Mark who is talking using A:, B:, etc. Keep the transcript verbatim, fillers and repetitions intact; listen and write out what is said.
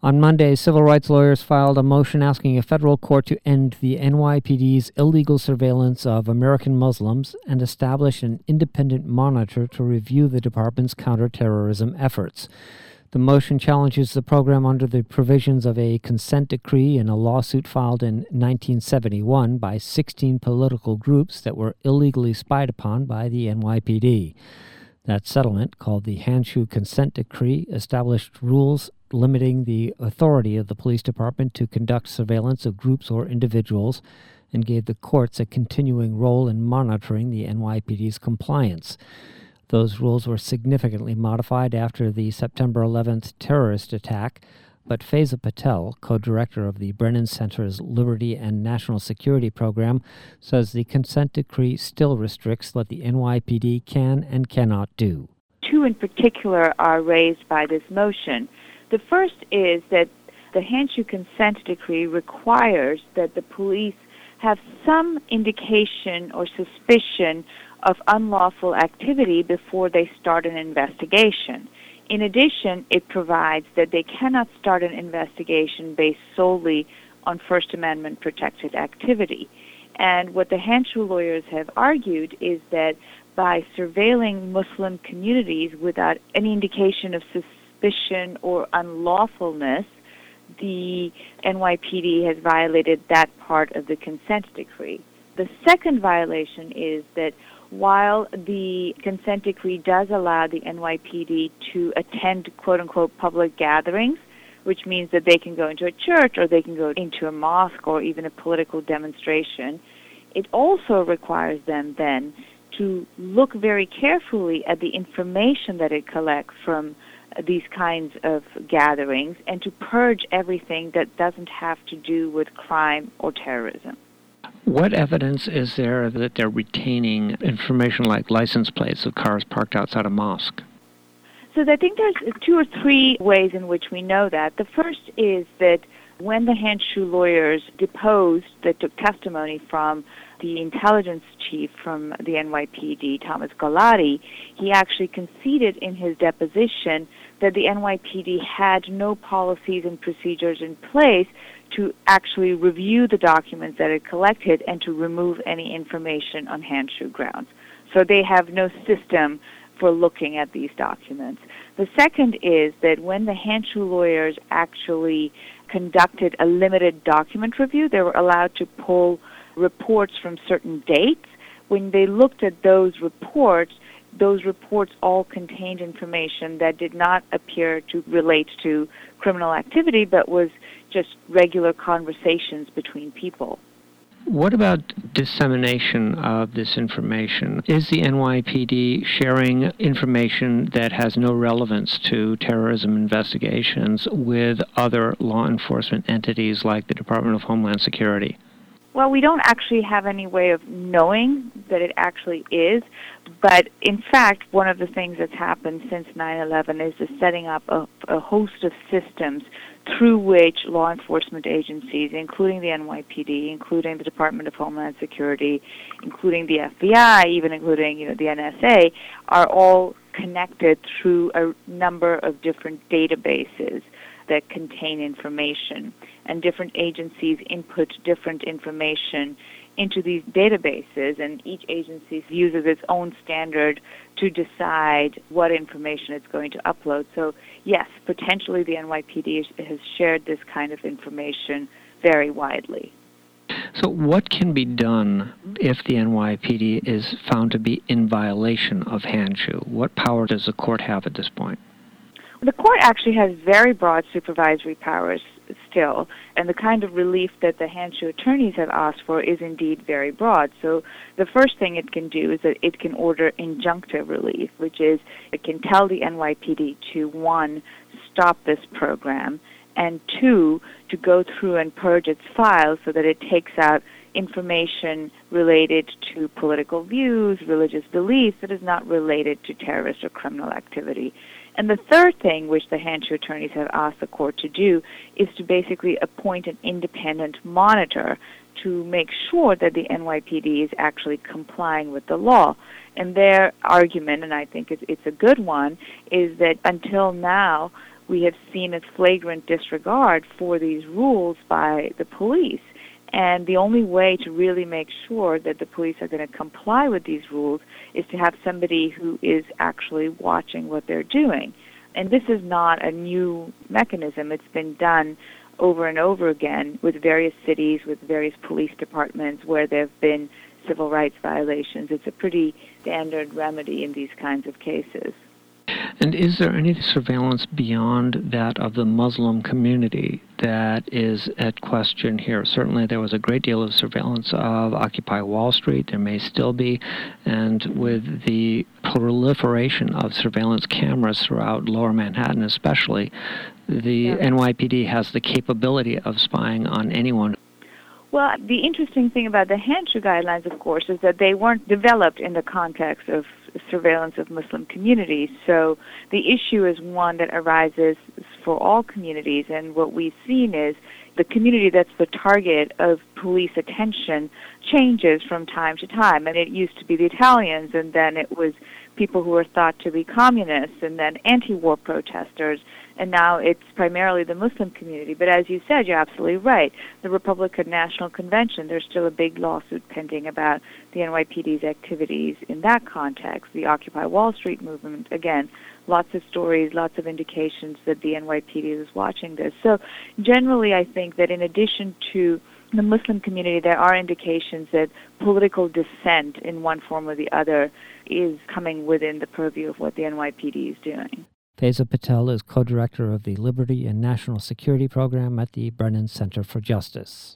A: On Monday, civil rights lawyers filed a motion asking a federal court to end the N Y P D's illegal surveillance of American Muslims and establish an independent monitor to review the department's counterterrorism efforts. The motion challenges the program under the provisions of a consent decree in a lawsuit filed in nineteen seventy-one by sixteen political groups that were illegally spied upon by the N Y P D. That settlement, called the Hanshu Consent Decree, established rules limiting the authority of the police department to conduct surveillance of groups or individuals and gave the courts a continuing role in monitoring the N Y P D's compliance. Those rules were significantly modified after the September eleventh terrorist attack, but Faiza Patel, co-director of the Brennan Center's Liberty and National Security Program, says the consent decree still restricts what the N Y P D can and cannot do.
B: Two in particular are raised by this motion. The first is that the Hanshu Consent Decree requires that the police have some indication or suspicion of unlawful activity before they start an investigation. In addition, it provides that they cannot start an investigation based solely on First Amendment protected activity. And what the Hanshu lawyers have argued is that by surveilling Muslim communities without any indication of suspicion or unlawfulness, the N Y P D has violated that part of the consent decree. The second violation is that while the consent decree does allow the N Y P D to attend quote-unquote public gatherings, which means that they can go into a church or they can go into a mosque or even a political demonstration, it also requires them then to look very carefully at the information that it collects from these kinds of gatherings and to purge everything that doesn't have to do with crime or terrorism.
A: What evidence is there that they're retaining information like license plates of cars parked outside a mosque?
B: So I think there's two or three ways in which we know that. The first is that when the Hanshu lawyers deposed, that took testimony from the intelligence chief from the N Y P D, Thomas Galati, he actually conceded in his deposition that the N Y P D had no policies and procedures in place to actually review the documents that it collected and to remove any information on Hanshu grounds. So they have no system for looking at these documents. The second is that when the Hanshu lawyers actually conducted a limited document review, they were allowed to pull reports from certain dates. When they looked at those reports, those reports all contained information that did not appear to relate to criminal activity, but was just regular conversations between people.
A: What about dissemination of this information? Is the N Y P D sharing information that has no relevance to terrorism investigations with other law enforcement entities like the Department of Homeland Security?
B: Well, we don't actually have any way of knowing that it actually is, but in fact, one of the things that's happened since nine eleven is the setting up of a host of systems through which law enforcement agencies, including the N Y P D, including the Department of Homeland Security, including the F B I, even including you know the N S A, are all connected through a number of different databases that contain information, and different agencies input different information into these databases, and each agency uses its own standard to decide what information it's going to upload. So yes, potentially the N Y P D has shared this kind of information very widely.
A: So what can be done if the N Y P D is found to be in violation of Hanshu? What power does the court have at this point?
B: The court actually has very broad supervisory powers still, and the kind of relief that the Hanshu attorneys have asked for is indeed very broad. So the first thing it can do is that it can order injunctive relief, which is it can tell the N Y P D to, one, stop this program, and two, to go through and purge its files so that it takes out information related to political views, religious beliefs that is not related to terrorist or criminal activity. And the third thing which the Hanshu attorneys have asked the court to do is to basically appoint an independent monitor to make sure that the N Y P D is actually complying with the law. And their argument, and I think it's, it's a good one, is that until now we have seen a flagrant disregard for these rules by the police. And the only way to really make sure that the police are going to comply with these rules is to have somebody who is actually watching what they're doing. And this is not a new mechanism. It's been done over and over again with various cities, with various police departments where there have been civil rights violations. It's a pretty standard remedy in these kinds of cases.
A: And is there any surveillance beyond that of the Muslim community that is at question here? Certainly there was a great deal of surveillance of Occupy Wall Street. There may still be. And with the proliferation of surveillance cameras throughout Lower Manhattan especially, the yeah. N Y P D has the capability of spying on anyone.
B: Well, the interesting thing about the Hanshu guidelines, of course, is that they weren't developed in the context of surveillance of Muslim communities. So the issue is one that arises for all communities, and what we've seen is the community that's the target of police attention changes from time to time. And it used to be the Italians, and then it was people who were thought to be communists, and then anti-war protesters, and now it's primarily the Muslim community. But as you said, you're absolutely right. The Republican National Convention, there's still a big lawsuit pending about the N Y P D's activities in that context. The Occupy Wall Street movement, again, lots of stories, lots of indications that the N Y P D is watching this. So generally, I think that in addition to the Muslim community, there are indications that political dissent in one form or the other is coming within the purview of what the N Y P D is doing.
A: Faiza Patel is co-director of the Liberty and National Security Program at the Brennan Center for Justice.